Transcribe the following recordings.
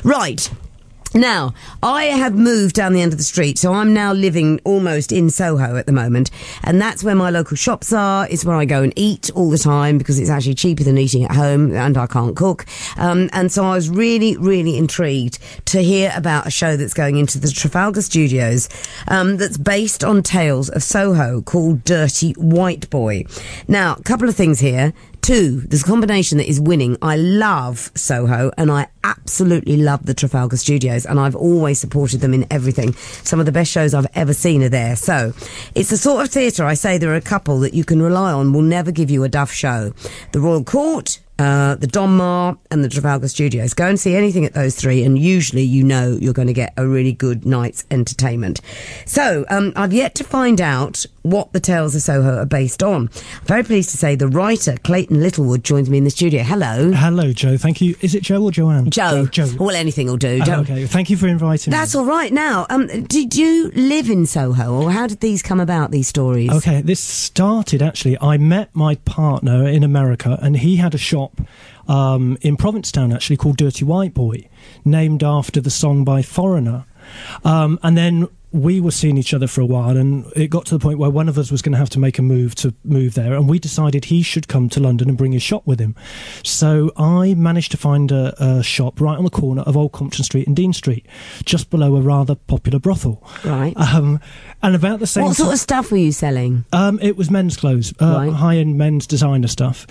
Right. Now, I have moved down the end of the street, so I'm now living almost in Soho at the moment, and that's where my local shops are. It's where I go and eat all the time because it's actually cheaper than eating at home, and I can't cook. And so I was really, really intrigued to hear about a show that's going into the Trafalgar Studios that's based on tales of Soho called Dirty White Boy. Now, a couple of things here. 2, there's a combination that is winning. I love Soho and I absolutely love the Trafalgar Studios, and I've always supported them in everything. Some of the best shows I've ever seen are there. So it's the sort of theatre I say there are a couple that you can rely on will never give you a duff show. The Royal Court, the Donmar and the Trafalgar Studios. Go and see anything at those 3 and usually you know you're going to get a really good night's entertainment. So I've yet to find out what the Tales of Soho are based on. I'm very pleased to say the writer Clayton Littlewood joins me in the studio. Hello. Hello, Joe. Thank you. Is it Joe or Joanne? Joe. Joe. Well, anything will do. Okay. Thank you for inviting me. That's all right. Now, did you live in Soho, or how did these come about, these stories? Okay, this started, actually, I met my partner in America, and he had a shop in Provincetown, actually, called Dirty White Boy, named after the song by Foreigner. And then we were seeing each other for a while, and it got to the point where one of us was going to have to make a move there, and we decided he should come to London and bring his shop with him. So I managed to find a shop right on the corner of Old Compton Street and Dean Street, just below a rather popular brothel. Right. And about the same What sort of stuff were you selling? It was men's clothes, Right. high-end men's designer stuff.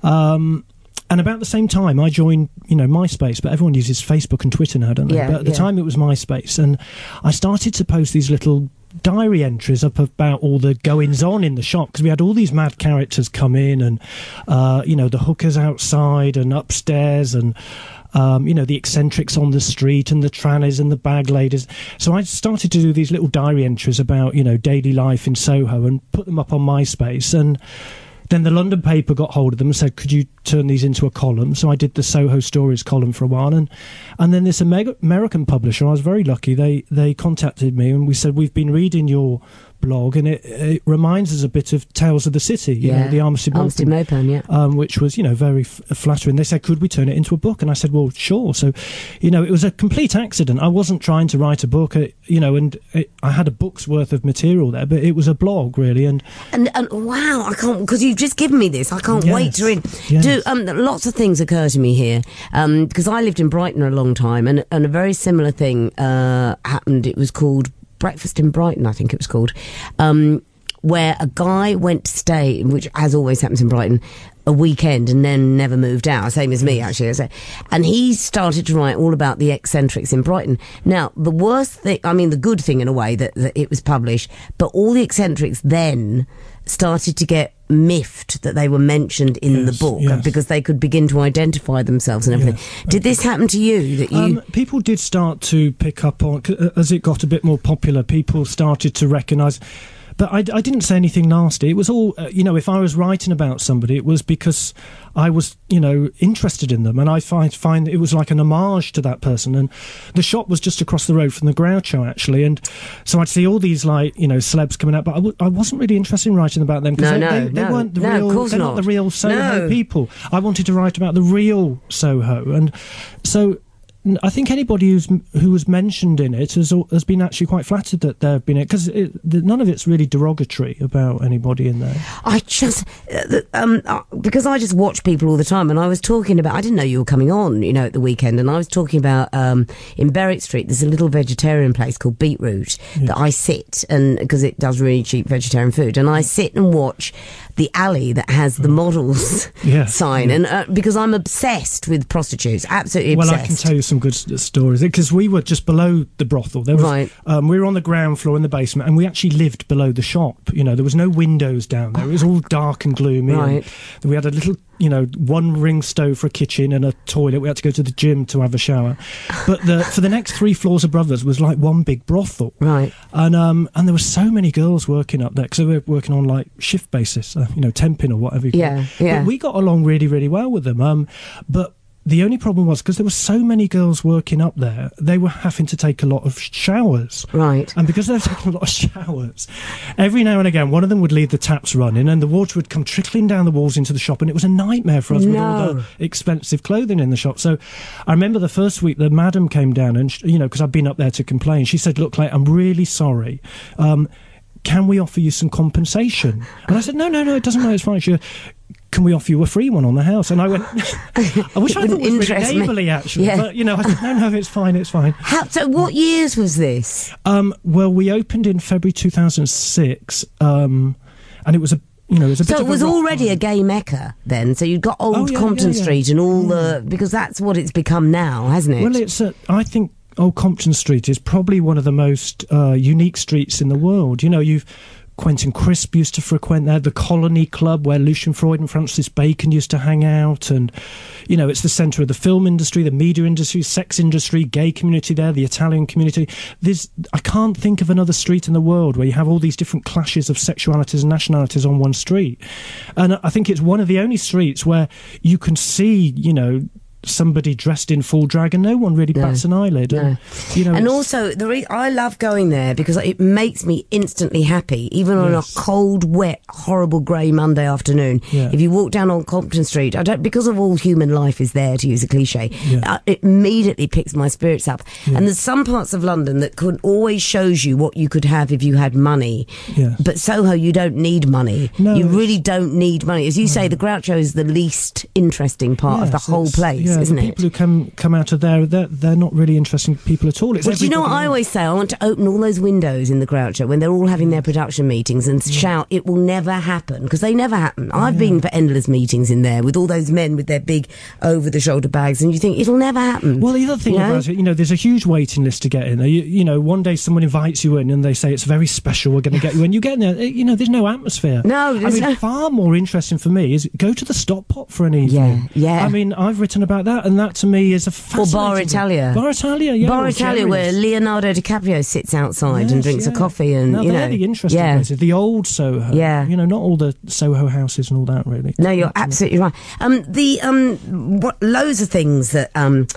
And about the same time, I joined, MySpace, but everyone uses Facebook and Twitter now, don't they? Yeah, but at the time, it was MySpace, and I started to post these little diary entries up about all the goings-on in the shop, because we had all these mad characters come in, and, the hookers outside and upstairs, and the eccentrics on the street and the trannies and the bag ladies. So I started to do these little diary entries about, daily life in Soho and put them up on MySpace. And then the London paper got hold of them and said, could you turn these into a column? So I did the Soho Stories column for a while. And then this American publisher, I was very lucky, they contacted me and we said, we've been reading your blog and it reminds us a bit of Tales of the City, the Armistead Maugham, which was, very flattering. They said, could we turn it into a book? And I said, well, sure. So, it was a complete accident. I wasn't trying to write a book, I had a book's worth of material there, but it was a blog, really. And wow, I can't, because you've just given me this. I can't wait to read. Yes. Lots of things occur to me here, because I lived in Brighton a long time, and a very similar thing happened. It was called Breakfast in Brighton, I think it was called, where a guy went to stay, which as always happens in Brighton, a weekend and then never moved out, same as me actually. And he started to write all about the eccentrics in Brighton. Now, the worst thing, the good thing in a way that it was published, but all the eccentrics then started to get miffed that they were mentioned in the book because they could begin to identify themselves and everything. Did this happen to you? That people did start to pick up on, as it got a bit more popular, people started to recognise. But I didn't say anything nasty. It was all, if I was writing about somebody, it was because I was, interested in them. And I find it was like an homage to that person. And the shop was just across the road from the Groucho, actually. And so I'd see all these, celebs coming out. But I wasn't really interested in writing about them because they weren't the real, of course they're not the real Soho people. I wanted to write about the real Soho. And so I think anybody who was mentioned in it has been actually quite flattered that they've been in it, because none of it's really derogatory about anybody in there. I just because I just watch people all the time, and I was talking about, I didn't know you were coming on, at the weekend, and I was talking about in Berwick Street there's a little vegetarian place called Beetroot that I sit, and because it does really cheap vegetarian food, and I sit and watch the alley that has the models sign, and because I'm obsessed with prostitutes, absolutely obsessed. Well, I can tell you some good stories, because we were just below the brothel. There was, we were on the ground floor in the basement, and we actually lived below the shop. There was no windows down there. It was all dark and gloomy. Right. And we had a little, one ring stove for a kitchen and a toilet. We had to go to the gym to have a shower. But for the next 3 floors above us was like one big brothel. Right. And there were so many girls working up there, because they were working on shift basis, temping or whatever. Yeah. But we got along really, really well with them. But the only problem was, because there were so many girls working up there, they were having to take a lot of showers. Right. And because they were taking a lot of showers, every now and again, one of them would leave the taps running and the water would come trickling down the walls into the shop, and it was a nightmare for us with all the expensive clothing in the shop. So I remember the first week the madam came down and, because I'd been up there to complain, she said, "Look, Clay, I'm really sorry. Can we offer you some compensation?" And I said, no, it doesn't matter, it's fine. She said, "Can we offer you a free one on the house?" And I went, which I thought was really neighbourly, actually. Yeah. But, I said, no, it's fine. So what years was this? Well, we opened in February 2006, and it was a so it was already a gay mecca then. So you've got Old Compton Street and all the, because that's what it's become now, hasn't it? Well, I think Old Compton Street is probably one of the most unique streets in the world. Quentin Crisp used to frequent there, the Colony Club where Lucian Freud and Francis Bacon used to hang out, and it's the centre of the film industry, the media industry, sex industry, gay community there, the Italian community. I can't think of another street in the world where you have all these different clashes of sexualities and nationalities on one street. And I think it's one of the only streets where you can see, somebody dressed in full drag and no one really bats an eyelid. No. And also I love going there because it makes me instantly happy, even on a cold, wet, horrible grey Monday afternoon. If you walk down on Compton Street, because of all human life is there, to use a cliche, it immediately picks my spirits up. And there's some parts of London that could always shows you what you could have if you had money. But Soho, you don't need money. You really don't need money. As you say, the Groucho is the least interesting part of the whole place. Yeah, isn't the people who come out of there, they're not really interesting people at all. Do you know what I always say? I want to open all those windows in the Groucho when they're all having their production meetings and shout, "It will never happen," because they never happen. I've been for endless meetings in there with all those men with their big over-the-shoulder bags, and you think it'll never happen. Well, the other thing about it, there's a huge waiting list to get in. One day someone invites you in and they say it's very special, we're going to get you in. You get in there, there's no atmosphere. No, far more interesting for me is go to the Stop Pot for an evening. Yeah. I've written about that, and that to me is a fascinating... Or Bar Italia. Bar Italia, yeah. Bar Italia, where Leonardo DiCaprio sits outside and drinks a coffee and, they're the interesting places. The old Soho. Yeah. Not all the Soho houses and all that, really. No, you're absolutely right. Loads of things that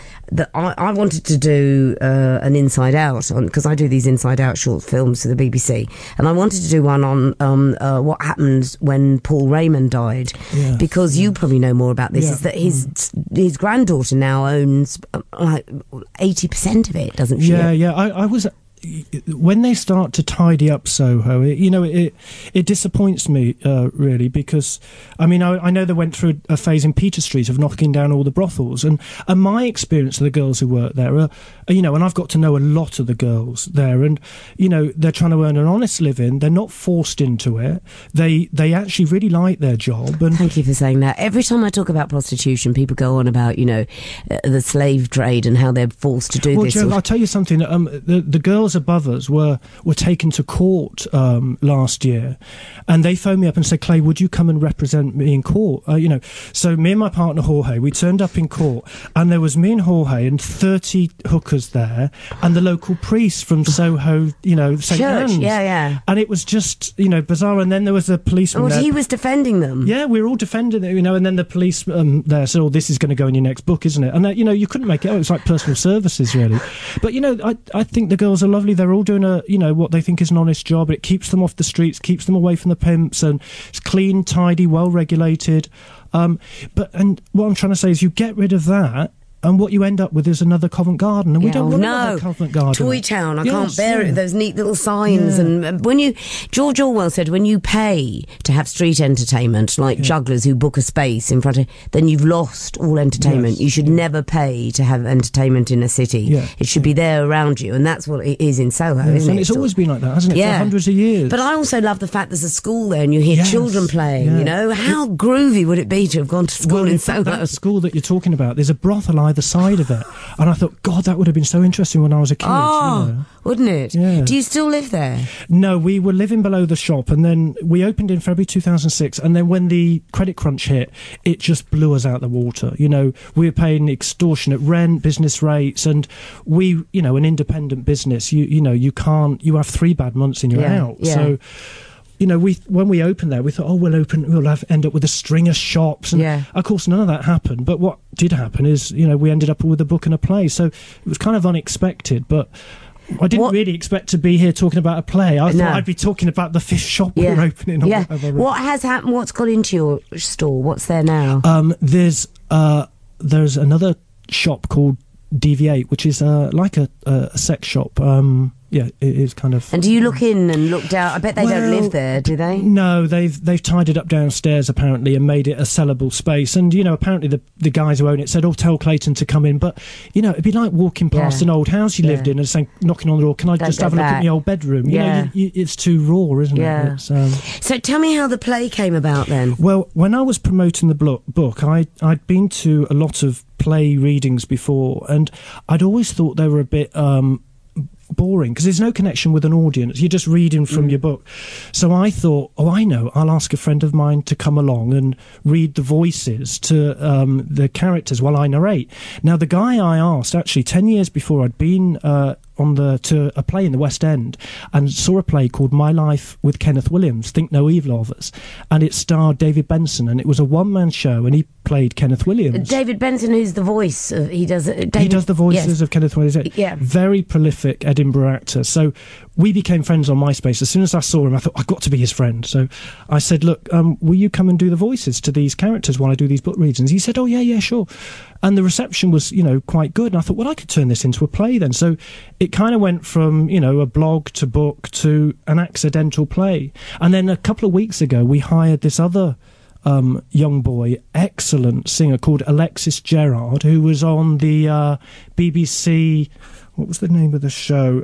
I wanted to do an Inside Out on, because I do these Inside Out short films for the BBC, and I wanted to do one on what happened when Paul Raymond died, because you probably know more about this, is that his granddaughter now owns like 80% of it, doesn't she? I was... When they start to tidy up Soho, it disappoints me, really, because, I know they went through a phase in Peter Street of knocking down all the brothels, and my experience of the girls who work there are, and I've got to know a lot of the girls there, and, they're trying to earn an honest living, they're not forced into it, they actually really like their job. And thank you for saying that. Every time I talk about prostitution, people go on about, the slave trade and how they're forced to do this. Well, Jo, I'll tell you something, the girls above us were taken to court last year, and they phoned me up and said, "Clay, would you come and represent me in court?" So me and my partner Jorge, we turned up in court, and there was me and Jorge and 30 hookers there, and the local priest from Soho, St. Anne's. Yeah. And it was just, bizarre. And then there was a policeman there. He was defending them. Yeah, we were all defending it, and then the police there said, "Oh, this is going to go in your next book, isn't it?" And you couldn't make it out. It's like personal services, really. But I think the girls are lovely. They're all doing what they think is an honest job. It keeps them off the streets, keeps them away from the pimps, and it's clean, tidy, well regulated. And what I'm trying to say is, you get rid of that, and what you end up with is another Covent Garden, and we don't want another Covent Garden. Toy Town, I can't bear it. Those neat little signs, and George Orwell said, when you pay to have street entertainment, like jugglers who book a space in front of, then you've lost all entertainment. You should never pay to have entertainment in a city. It should be there around you, and that's what it is in Soho, isn't it? And it's always been like that, hasn't it? For hundreds of years. But I also love the fact there's a school there, and you hear children playing. How groovy would it be to have gone to school in Soho? That school that you're talking about, there's a brothel either side of it, and I thought, God, that would have been so interesting when I was a kid. Wouldn't it? Yeah. Do you still live there? No, we were living below the shop, and then we opened in February 2006, and then when the credit crunch hit, it just blew us out the water. We were paying extortionate rent, business rates, and we, an independent business, you have 3 bad months and you're out. So when we opened there, we thought, we'll end up with a string of shops. And of course, none of that happened. But what did happen is, we ended up with a book and a play. So it was kind of unexpected, but I didn't really expect to be here talking about a play. I thought I'd be talking about the fish shop we're opening. Yeah. What has happened? What's got into your store? What's there now? There's another shop called DV8, which is like a sex shop. It is kind of. And do you look in and look down? I bet they don't live there, do they? No, they've tied it up downstairs apparently and made it a sellable space. And apparently the guys who own it said, tell Clayton to come in. But it'd be like walking past an old house you lived in and saying, knocking on the door, can I just have a look at my old bedroom? It's too raw, isn't it? So tell me how the play came about then. Well, when I was promoting the book, I'd been to a lot of play readings before, and I'd always thought they were a bit boring because there's no connection with an audience. You're just reading from your book. So I thought, I know, I'll ask a friend of mine to come along and read the voices to the characters while I narrate. Now, the guy I asked, actually 10 years before, I'd been to a play in the West End and saw a play called My Life with Kenneth Williams, Think No Evil of Us, and it starred David Benson, and it was a one-man show, and he played Kenneth Williams. David Benson, who's the voice of, he does the voices of Kenneth Williams. Very prolific Edinburgh actor. So we became friends on MySpace. As soon as I saw him, I thought, I've got to be his friend. So I said, look, will you come and do the voices to these characters while I do these book readings? He said, yeah, sure. And the reception was, quite good. And I thought, well, I could turn this into a play then. So it kind of went from, a blog to book to an accidental play. And then a couple of weeks ago, we hired this other young boy, excellent singer called Alexis Gerrard, who was on the BBC... What was the name of the show?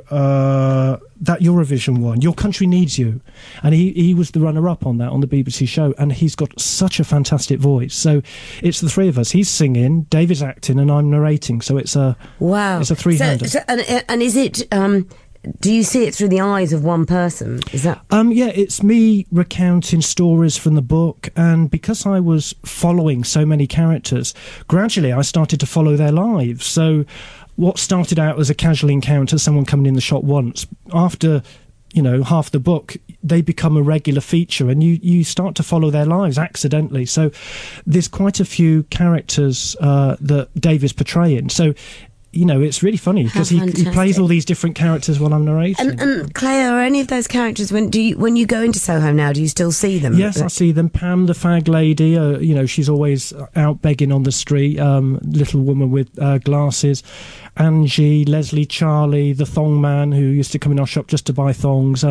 That Eurovision one, Your Country Needs You. And he was the runner-up on that, on the BBC show. And he's got such a fantastic voice. So it's the three of us. He's singing, David's acting, and I'm narrating. So it's a three-hander. And is it... do you see it through the eyes of one person? Is that... it's me recounting stories from the book, and because I was following so many characters, gradually I started to follow their lives. So what started out as a casual encounter, someone coming in the shop once, after half the book, they become a regular feature, and you start to follow their lives accidentally. So there's quite a few characters that Dave is portraying. So it's really funny because he plays all these different characters while I'm narrating. And Claire, are any of those characters, when you go into Soho now, do you still see them? Yes, I see them. Pam, the fag lady, she's always out begging on the street, little woman with glasses. Angie, Leslie, Charlie, the thong man who used to come in our shop just to buy thongs.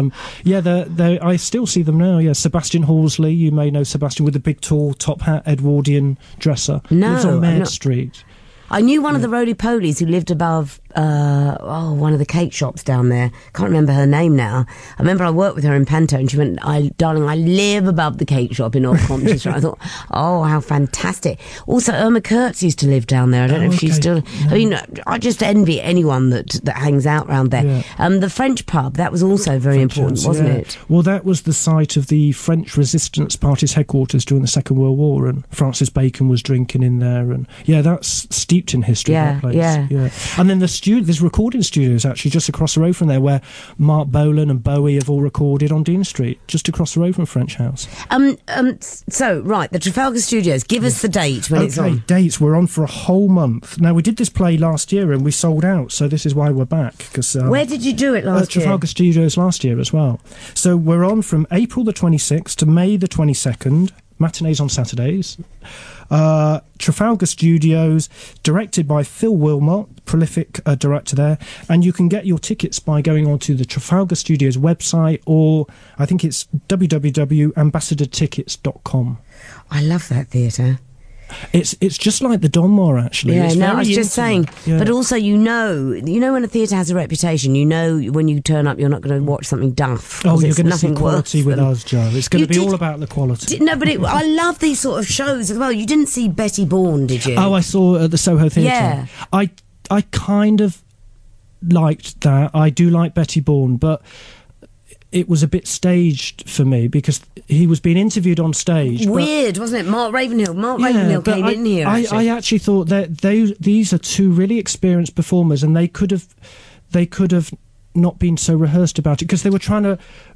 I still see them now. Yeah, Sebastian Horsley, you may know Sebastian, with the big tall top hat Edwardian dresser. No, lives on Maid Street. I knew one of the roly-polies who lived above one of the cake shops down there. Can't remember her name now. I remember I worked with her in Panto, and she went, darling, I live above the cake shop in Old Compton Street. I thought, oh, how fantastic. Also, Irma Kurtz used to live down there. I don't know if she's still... No. I mean, I just envy anyone that hangs out around there. Yeah. The French pub, that was also very important, wasn't it? Well, that was the site of the French Resistance Party's headquarters during the Second World War, and Francis Bacon was drinking in there. And that's steeped in history, that place. Yeah. And then there's recording studios actually just across the road from there, where Mark Bolan and Bowie have all recorded on Dean Street, just across the road from French House. So, right, the Trafalgar Studios, give us the date when it's on. Okay, dates, we're on for a whole month. Now, we did this play last year and we sold out, so this is why we're back. Where did you do it last year? Trafalgar Studios last year as well. So we're on from April the 26th to May the 22nd, matinees on Saturdays. Trafalgar Studios, directed by Phil Wilmot, prolific director there, and you can get your tickets by going onto the Trafalgar Studios website, or I think it's www.ambassadortickets.com. I love that theatre. It's just like the Donmar, actually. Yeah, I was just saying. Yeah. But also, when a theatre has a reputation, when you turn up, you're not going to watch something daft. Oh, you're going to see quality with us, Joe. It's going to be all about the quality. I love these sort of shows as well. You didn't see Betty Bourne, did you? Oh, I saw at the Soho Theatre. Yeah. I kind of liked that. I do like Betty Bourne, but it was a bit staged for me because he was being interviewed on stage. Weird, wasn't it? Mark Ravenhill. Ravenhill came in here. I actually thought that these are two really experienced performers, and they could have not been so rehearsed about it, because they were trying to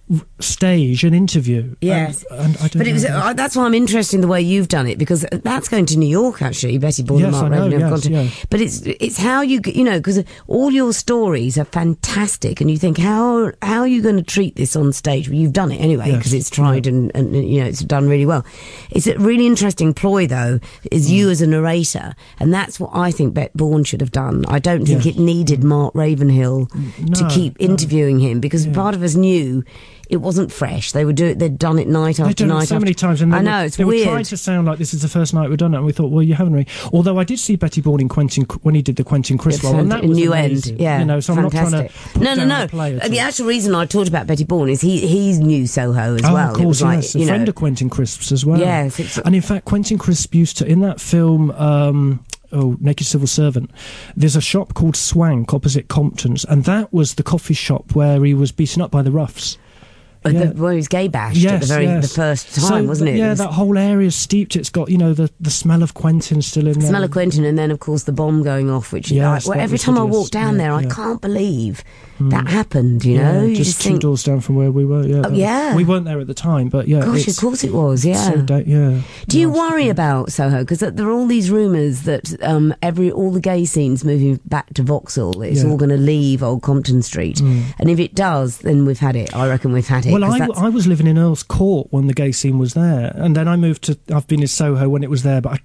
stage an interview. Yes, and I don't but it was know. that's why I'm interested in the way you've done it, because that's going to New York actually. Betty Bourne and Yes, Mark I know, Ravenhill have yes, gone to, yeah. but it's how you know, because all your stories are fantastic, and you think how are you going to treat this on stage? Well, you've done it anyway Yes, because it's tried and you know it's done really well. It's a really interesting ploy though, is you as a narrator, and that's what I think Bette Bourne should have done. I don't think Yes. it needed Mark Ravenhill to keep interviewing him, because part of us knew it wasn't fresh. They'd done it night They've after done night it so after. many times, and I know, it's they weird. were trying to sound like this is the first night we've done it, and we thought, well, you haven't really. Although I did see Betty Bourne in when he did the Quentin Crisp role, and that was New amazing. End, yeah, you know, so fantastic. I'm not trying to put down the play at all. The actual reason I talked about Betty Bourne is he's new Soho as well. Of course, it was yes, like, a friend of Quentin Crisp's as well. Yes, and in fact, Quentin Crisp used to in that film. Naked Civil Servant. There's a shop called Swank opposite Compton's, and that was the coffee shop where he was beaten up by the roughs. Where he was gay bashed at the first time, wasn't it? Yeah, that whole area's steeped. It's got, you know, the smell of Quentin still in there. Smell of Quentin, and then of course the bomb going off, which every time I walk down there, I can't believe that happened. You know, you just two think, doors down from where we were. Yeah, yeah. We weren't there at the time, but yeah. Gosh, of course it was. Yeah. Do you worry about Soho? Because there are all these rumours that all the gay scenes moving back to Vauxhall, it's all going to leave Old Compton Street, and if it does, then we've had it. I reckon we've had it. Well, I was living in Earl's Court when the gay scene was there, and then I moved to. I've been in Soho when it was there, but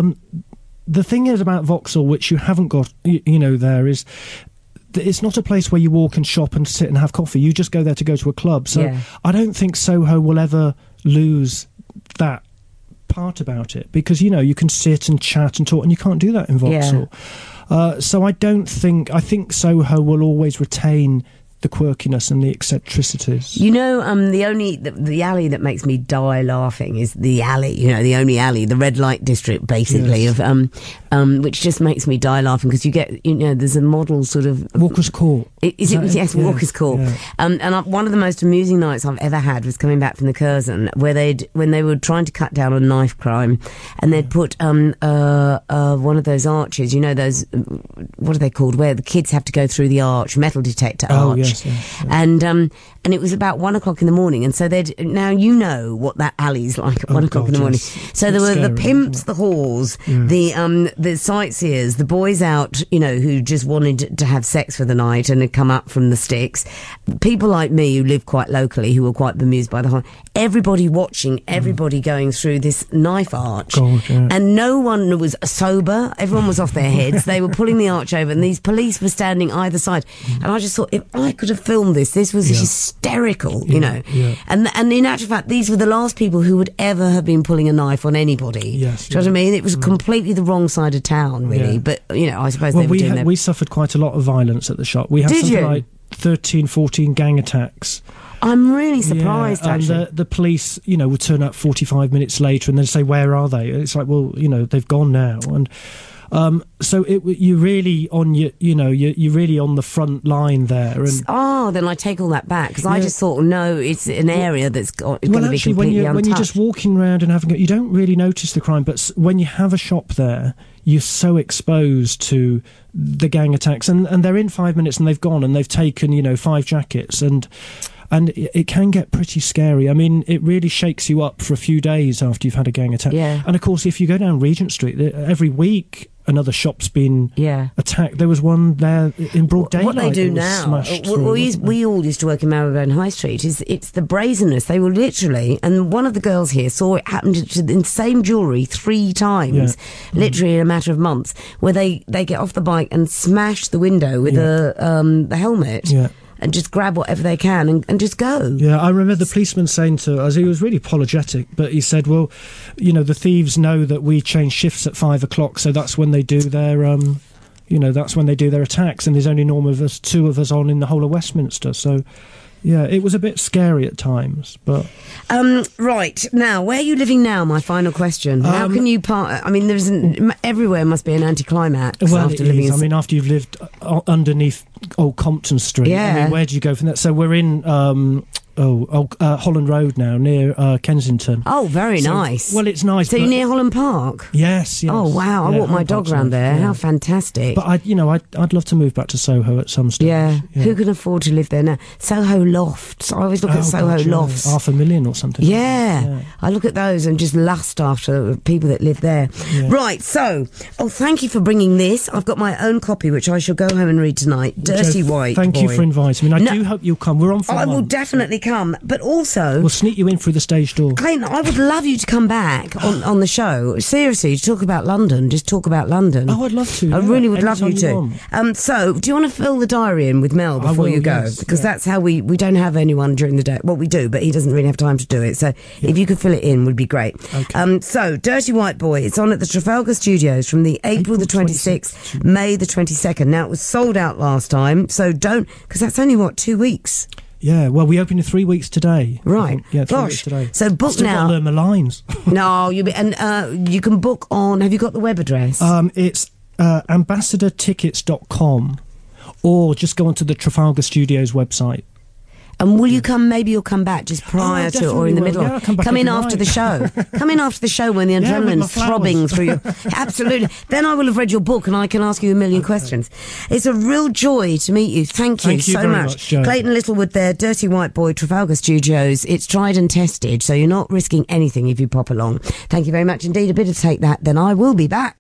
the thing is about Vauxhall, which you haven't got, you know, there is. It's not a place where you walk and shop and sit and have coffee. You just go there to go to a club. So I don't think Soho will ever lose that part about it, because, you know, you can sit and chat and talk, and you can't do that in Vauxhall. So I think Soho will always retain the quirkiness and the eccentricities. You know, the alley that makes me die laughing is the alley. You know, the only alley, the red light district, basically, of which just makes me die laughing, because you get, you know, there's a model sort of Walker's Court. Yes, Walker's Court. Yeah. One of the most amusing nights I've ever had was coming back from the Curzon, where when they were trying to cut down on knife crime, and they'd put one of those arches. You know, those, what are they called? Where the kids have to go through the arch, metal detector arch. Yes. And it was about 1 o'clock in the morning, and so now you know what that alley's like at 1 o'clock in the morning. So there were the pimps, the whores, the sightseers, the boys out, you know, who just wanted to have sex for the night and had come up from the sticks. People like me who live quite locally, who were quite bemused by the whole. Everybody watching, everybody going through this knife arch, and no one was sober. Everyone was off their heads. They were pulling the arch over, and these police were standing either side. And I just thought, if I could have filmed this was hysterical, you know. And in actual fact, these were the last people who would ever have been pulling a knife on anybody. Yes, do you know what I mean? It was completely the wrong side of town, really. But, you know, I suppose they were doing that. We suffered quite a lot of violence at the shop. We had like 13, 14 gang attacks. I'm really surprised, actually. And the police, you know, would turn up 45 minutes later and then say, "Where are they?" It's like, well, you know, they've gone now. And so you're really on you're really on the front line there. And then I take all that back, because I just thought, no, it's an area that's going to be completely untouched. When you're just walking around and having, you don't really notice the crime, but when you have a shop there, you're so exposed to the gang attacks, and they're in 5 minutes and they've gone and they've taken, you know, 5 jackets, and it can get pretty scary. I mean, it really shakes you up for a few days after you've had a gang attack. Yeah. And of course, if you go down Regent Street, every week another shop's been attacked. There was one there in broad daylight. What they do now, we all used to work in Marylebone High Street, it's the brazenness. They were literally, and one of the girls here saw it happen to the same jewellery 3 times, literally in a matter of months, where they get off the bike and smash the window with the helmet. Yeah. And just grab whatever they can and just go. Yeah, I remember the policeman saying to us, he was really apologetic, but he said, well, you know, the thieves know that we change shifts at 5 o'clock, so that's when they do their, that's when they do their attacks, and there's only normally 2 of us on in the whole of Westminster, so... Yeah, it was a bit scary at times, but... right, now, where are you living now, my final question? How can you I mean, everywhere must be an anticlimax after living... I mean, after you've lived underneath Old Compton Street, I mean, where do you go from that? So we're in Holland Road now, near Kensington. Oh, very nice. Well, it's nice. So you're near Holland Park? Yes. Oh, wow. I walk my dog round there. How fantastic. But I'd love to move back to Soho at some stage. Yeah. Who can afford to live there now? Soho Lofts. I always look at Soho Lofts. $500,000 or something. Yeah. I look at those and just lust after people that live there. Yeah. Right, so, thank you for bringing this. I've got my own copy, which I shall go home and read tonight. Dirty White Boy. Thank you for inviting me. I do hope you'll come. We're on for I will definitely come. But also... We'll sneak you in through the stage door. Clayton, I would love you to come back on the show. Seriously, to talk about London. Just talk about London. Oh, I'd love to. I really would love you to. So, do you want to fill the diary in with Mel before you go? Yes, because that's how we don't have anyone during the day. Well, we do, but he doesn't really have time to do it. So, if you could fill it in, would be great. Okay. So, Dirty White Boy, it's on at the Trafalgar Studios from the April the 26th, May the 22nd. Now, it was sold out last time, so don't, because that's only, 2 weeks? Yeah, well, we open in 3 weeks today. Right. Yeah, 3 weeks today. So book I've still now. Got to learn my lines. No, you can book on. Have you got the web address? It's ambassadortickets.com, or just go onto the Trafalgar Studios website. And will you come? Maybe you'll come back just prior to or in the middle. Yeah, come in after the show. Come in after the show when the adrenaline's throbbing through you. Absolutely. Then I will have read your book and I can ask you a million questions. It's a real joy to meet you. Thank you so much. Clayton Littlewood there, Dirty White Boy, Trafalgar Studios. It's tried and tested, so you're not risking anything if you pop along. Thank you very much indeed. A bit of Take That, then I will be back.